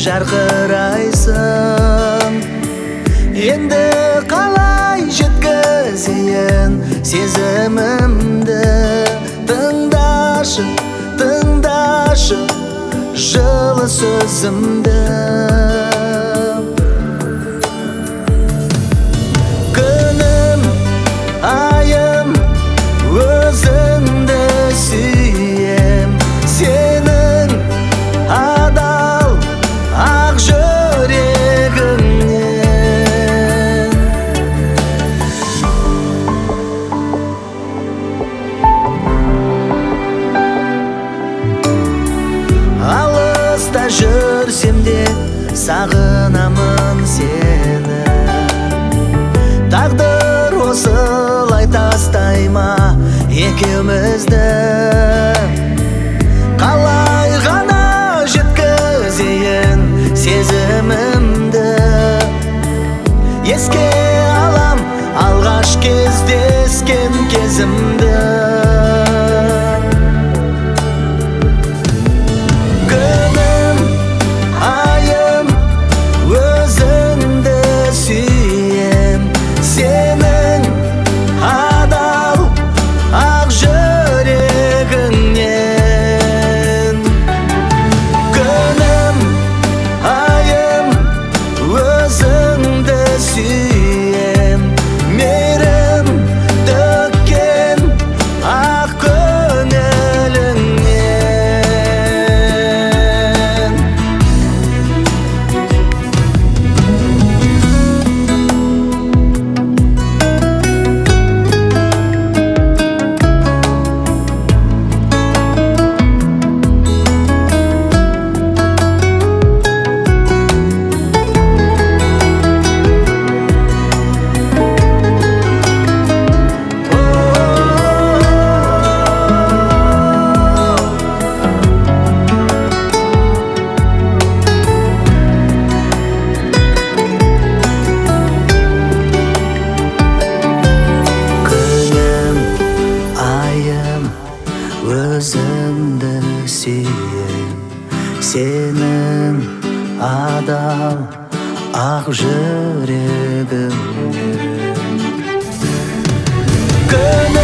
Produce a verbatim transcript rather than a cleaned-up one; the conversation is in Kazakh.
жарқырайсың. Енді қалай жеткізейін сезімімді? Тыңдашы, тыңдашы жылы сөзімді. Күнім, айым, өзіңді сүйем. Сенің адал ақ жүрегіңнен. Алыста жүрсем де сағынамын сені. Тағдыр осылай тастай ма екеумізді? Қалай ғана жеткізейін сезімімді? Еске алам алғаш кездескен кезімді. Күнім, айым, өзіңді сүйем. Сенің адал ақ жүрегіңнен. Күнім, айым, өзіңді сүйем. Мейірім төккен ақ көңіліңнен. Күнім, айым, өзіңді сүйем. Сенің адал ақ жүрегіңнен. Күнім,